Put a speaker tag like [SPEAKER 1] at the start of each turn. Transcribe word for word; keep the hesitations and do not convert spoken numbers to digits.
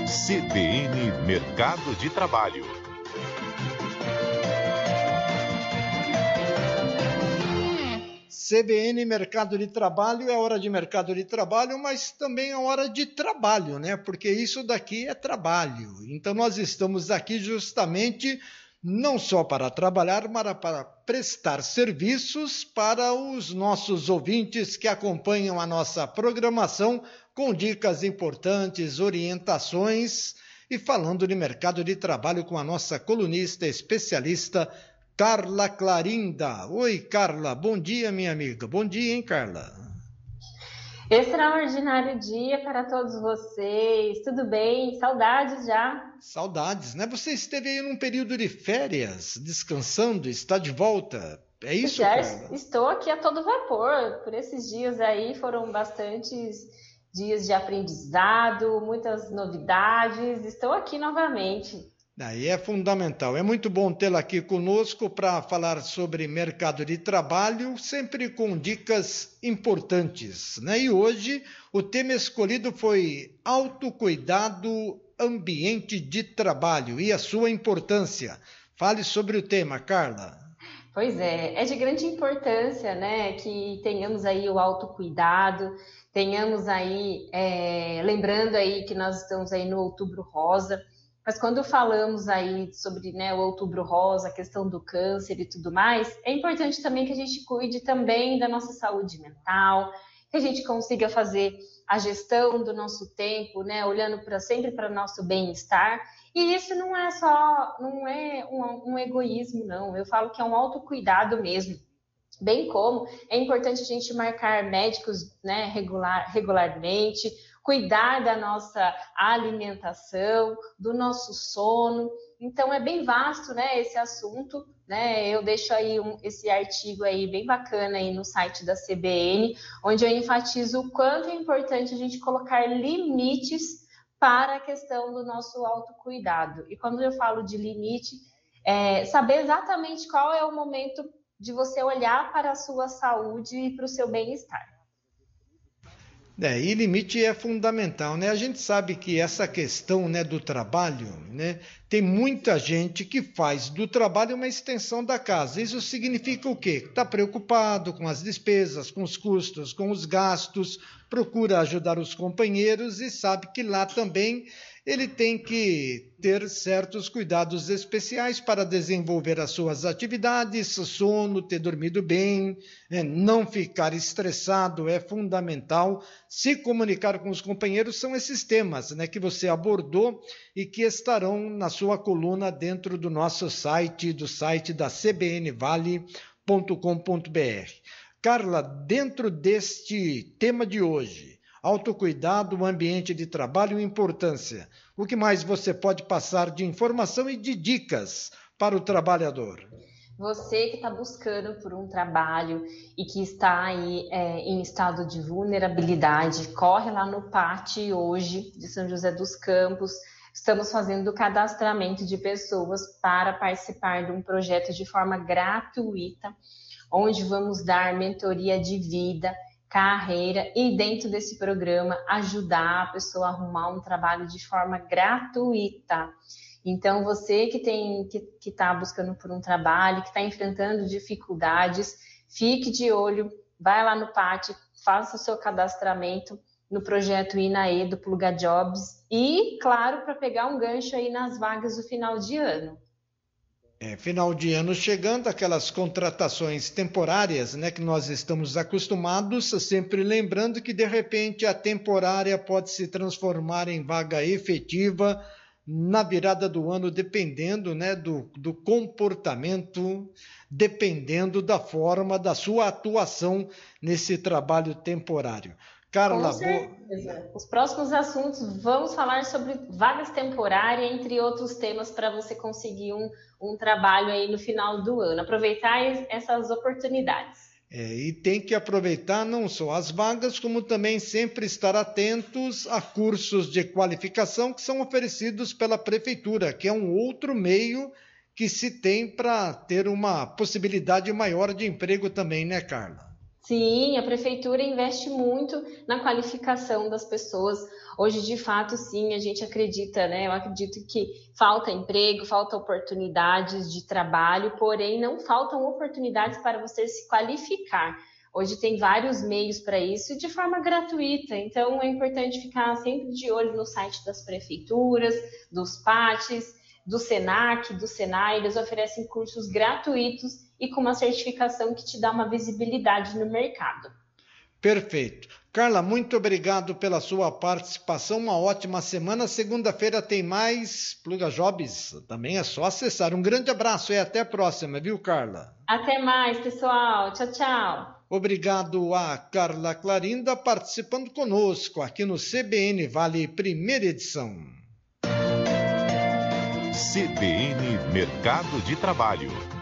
[SPEAKER 1] C B N Mercado de Trabalho.
[SPEAKER 2] C B N Mercado de Trabalho é hora de mercado de trabalho, mas também é hora de trabalho, né? Porque isso daqui é trabalho. Então nós estamos aqui justamente não só para trabalhar, mas para prestar serviços para os nossos ouvintes que acompanham a nossa programação com dicas importantes, orientações e falando de mercado de trabalho com a nossa colunista especialista Carla Clarinda. Oi, Carla. Bom dia, minha amiga. Bom dia, hein, Carla?
[SPEAKER 3] Extraordinário dia para todos vocês. Tudo bem? Saudades já?
[SPEAKER 2] Saudades, né? Você esteve aí num período de férias, descansando, está de volta. É isso,
[SPEAKER 3] já
[SPEAKER 2] Carla?
[SPEAKER 3] Estou aqui a todo vapor. Por esses dias aí foram bastantes dias de aprendizado, muitas novidades. Estou aqui novamente.
[SPEAKER 2] Aí é fundamental. É muito bom tê-la aqui conosco para falar sobre mercado de trabalho, sempre com dicas importantes, né? E hoje o tema escolhido foi autocuidado, ambiente de trabalho e a sua importância. Fale sobre o tema, Carla.
[SPEAKER 3] Pois é, é de grande importância, né, que tenhamos aí o autocuidado, tenhamos aí, é, lembrando aí que nós estamos aí no Outubro Rosa. Mas quando falamos aí sobre, né, o Outubro Rosa, a questão do câncer e tudo mais, é importante também que a gente cuide também da nossa saúde mental, que a gente consiga fazer a gestão do nosso tempo, né, olhando pra, sempre para o nosso bem-estar. E isso não é só, não é um, um egoísmo, não. Eu falo que é um autocuidado mesmo. Bem como é importante a gente marcar médicos, né, regular, regularmente, cuidar da nossa alimentação, do nosso sono. Então é bem vasto, né, esse assunto, né? Eu deixo aí um, esse artigo aí bem bacana aí no site da C B N, onde eu enfatizo o quanto é importante a gente colocar limites para a questão do nosso autocuidado. E quando eu falo de limite, é saber exatamente qual é o momento de você olhar para a sua saúde e para o seu bem-estar.
[SPEAKER 2] É, e limite é fundamental, né? A gente sabe que essa questão, né, do trabalho, né, tem muita gente que faz do trabalho uma extensão da casa. Isso significa o quê? Está preocupado com as despesas, com os custos, com os gastos, procura ajudar os companheiros e sabe que lá também ele tem que ter certos cuidados especiais para desenvolver as suas atividades, sono, ter dormido bem, né? Não ficar estressado é fundamental. Se comunicar com os companheiros são esses temas, né, que você abordou e que estarão na sua coluna dentro do nosso site, do site da c b n vale ponto com ponto b r. Carla, dentro deste tema de hoje, autocuidado, ambiente de trabalho e importância, o que mais você pode passar de informação e de dicas para o trabalhador?
[SPEAKER 3] Você que está buscando por um trabalho e que está aí é, em estado de vulnerabilidade, corre lá no P A T hoje de São José dos Campos. Estamos fazendo o cadastramento de pessoas para participar de um projeto de forma gratuita, onde vamos dar mentoria de vida, carreira e dentro desse programa ajudar a pessoa a arrumar um trabalho de forma gratuita. Então você que tem que que está buscando por um trabalho, que está enfrentando dificuldades, fique de olho, vai lá no P A T, faça o seu cadastramento no projeto INAE do Pluga Jobs e, claro, para pegar um gancho aí nas vagas do final de ano.
[SPEAKER 2] É, final de ano chegando, aquelas contratações temporárias, né, que nós estamos acostumados, sempre lembrando que de repente a temporária pode se transformar em vaga efetiva na virada do ano, dependendo, né, do, do comportamento, dependendo da forma da sua atuação nesse trabalho temporário. Carla,
[SPEAKER 3] Com certeza. Os próximos assuntos vamos falar sobre vagas temporárias, entre outros temas, para você conseguir um, um trabalho aí no final do ano. Aproveitar essas oportunidades.
[SPEAKER 2] É, e tem que aproveitar não só as vagas, como também sempre estar atentos a cursos de qualificação que são oferecidos pela Prefeitura, que é um outro meio que se tem para ter uma possibilidade maior de emprego também, né, Carla?
[SPEAKER 3] Sim, a prefeitura investe muito na qualificação das pessoas. Hoje, de fato, sim, a gente acredita, né? Eu acredito que falta emprego, falta oportunidades de trabalho, porém não faltam oportunidades para você se qualificar. Hoje tem vários meios para isso de forma gratuita, então é importante ficar sempre de olho no site das prefeituras, dos PATs, do SENAC, do SENAI. Eles oferecem cursos gratuitos e com uma certificação que te dá uma visibilidade no mercado.
[SPEAKER 2] Perfeito. Carla, muito obrigado pela sua participação. Uma ótima semana. Segunda-feira tem mais Pluga Jobs. Também é só acessar. Um grande abraço e até a próxima, viu, Carla?
[SPEAKER 3] Até mais, pessoal. Tchau, tchau.
[SPEAKER 2] Obrigado a Carla Clarinda participando conosco aqui no C B N Vale, primeira edição.
[SPEAKER 1] C B N Mercado de Trabalho.